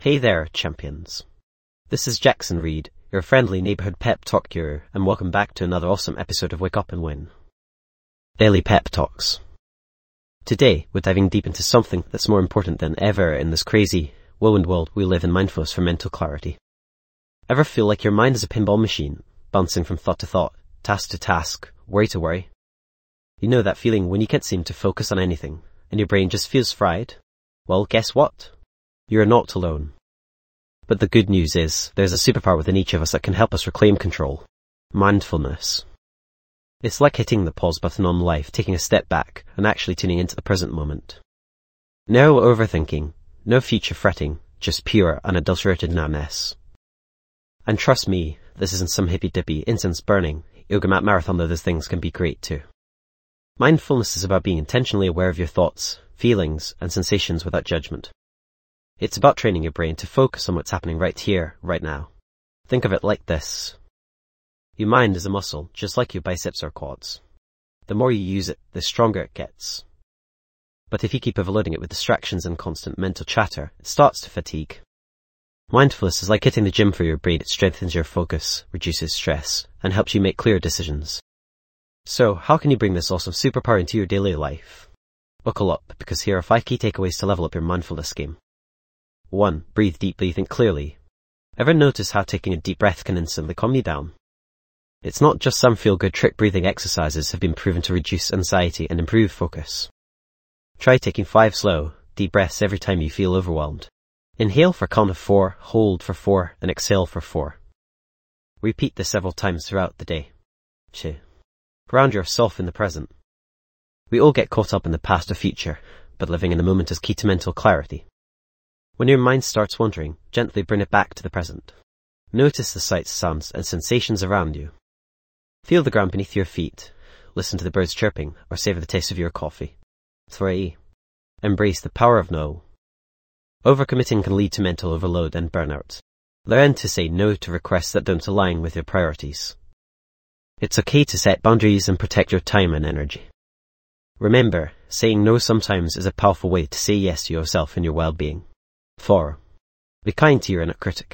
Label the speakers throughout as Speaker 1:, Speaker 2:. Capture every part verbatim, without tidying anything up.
Speaker 1: Hey there, champions. This is Jackson Reed, your friendly neighborhood pep talk guru, and welcome back to another awesome episode of Wake Up and Win. Daily Pep Talks. Today, we're diving deep into something that's more important than ever in this crazy, whirlwind world we live in, mindfulness for mental clarity. Ever feel like your mind is a pinball machine, bouncing from thought to thought, task to task, worry to worry? You know that feeling when you can't seem to focus on anything, and your brain just feels fried? Well, guess what? You're not alone. But the good news is, there's a superpower within each of us that can help us reclaim control. Mindfulness. It's like hitting the pause button on life, taking a step back, and actually tuning into the present moment. No overthinking, no future fretting, just pure, unadulterated now-ness. And trust me, this isn't some hippy-dippy, incense-burning, yoga mat marathon, though those things can be great too. Mindfulness is about being intentionally aware of your thoughts, feelings, and sensations without judgment. It's about training your brain to focus on what's happening right here, right now. Think of it like this. Your mind is a muscle, just like your biceps or quads. The more you use it, the stronger it gets. But if you keep overloading it with distractions and constant mental chatter, it starts to fatigue. Mindfulness is like hitting the gym for your brain. It strengthens your focus, reduces stress, and helps you make clear decisions. So, how can you bring this awesome superpower into your daily life? Buckle up, because here are five key takeaways to level up your mindfulness game. one. Breathe deeply, think clearly. Ever notice how taking a deep breath can instantly calm you down? It's not just some feel-good trick. Breathing exercises have been proven to reduce anxiety and improve focus. Try taking five slow, deep breaths every time you feel overwhelmed. Inhale for a count of four, hold for four, and exhale for four. Repeat this several times throughout the day. two. Ground yourself in the present. We all get caught up in the past or future, but living in the moment is key to mental clarity. When your mind starts wandering, gently bring it back to the present. Notice the sights, sounds, and sensations around you. Feel the ground beneath your feet, listen to the birds chirping, or savor the taste of your coffee. three. Embrace the power of no. Overcommitting can lead to mental overload and burnout. Learn to say no to requests that don't align with your priorities. It's okay to set boundaries and protect your time and energy. Remember, saying no sometimes is a powerful way to say yes to yourself and your well-being. four. Be kind to your inner critic.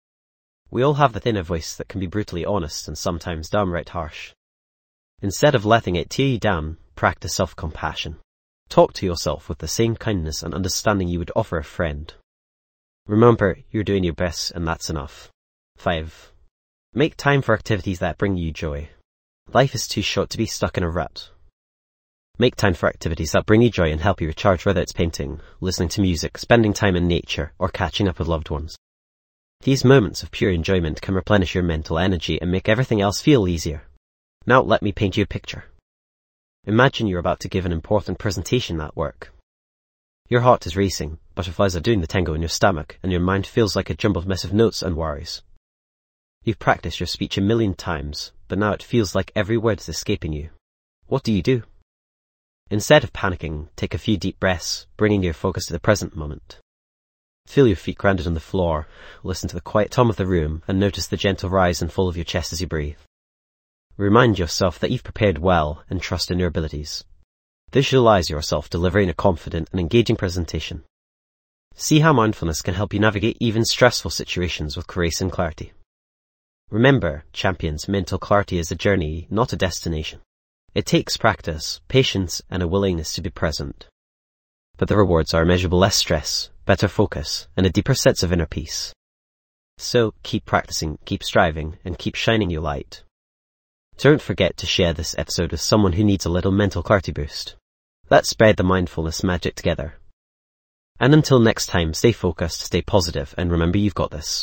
Speaker 1: We all have that inner voice that can be brutally honest and sometimes downright harsh. Instead of letting it tear you down, practice self-compassion. Talk to yourself with the same kindness and understanding you would offer a friend. Remember, you're doing your best and that's enough. five. Make time for activities that bring you joy. Life is too short to be stuck in a rut. Make time for activities that bring you joy and help you recharge, whether it's painting, listening to music, spending time in nature, or catching up with loved ones. These moments of pure enjoyment can replenish your mental energy and make everything else feel easier. Now let me paint you a picture. Imagine you're about to give an important presentation at work. Your heart is racing, butterflies are doing the tango in your stomach, and your mind feels like a jumbled mess of notes and worries. You've practiced your speech a million times, but now it feels like every word is escaping you. What do you do? Instead of panicking, take a few deep breaths, bringing your focus to the present moment. Feel your feet grounded on the floor, listen to the quiet hum of the room, and notice the gentle rise and fall of your chest as you breathe. Remind yourself that you've prepared well and trust in your abilities. Visualize yourself delivering a confident and engaging presentation. See how mindfulness can help you navigate even stressful situations with grace and clarity. Remember, champions, mental clarity is a journey, not a destination. It takes practice, patience, and a willingness to be present. But the rewards are immeasurable: less stress, better focus, and a deeper sense of inner peace. So, keep practicing, keep striving, and keep shining your light. Don't forget to share this episode with someone who needs a little mental clarity boost. Let's spread the mindfulness magic together. And until next time, stay focused, stay positive, and remember you've got this.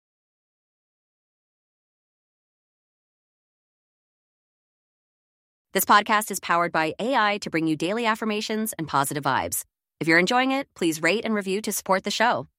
Speaker 2: This podcast is powered by A I to bring you daily affirmations and positive vibes. If you're enjoying it, please rate and review to support the show.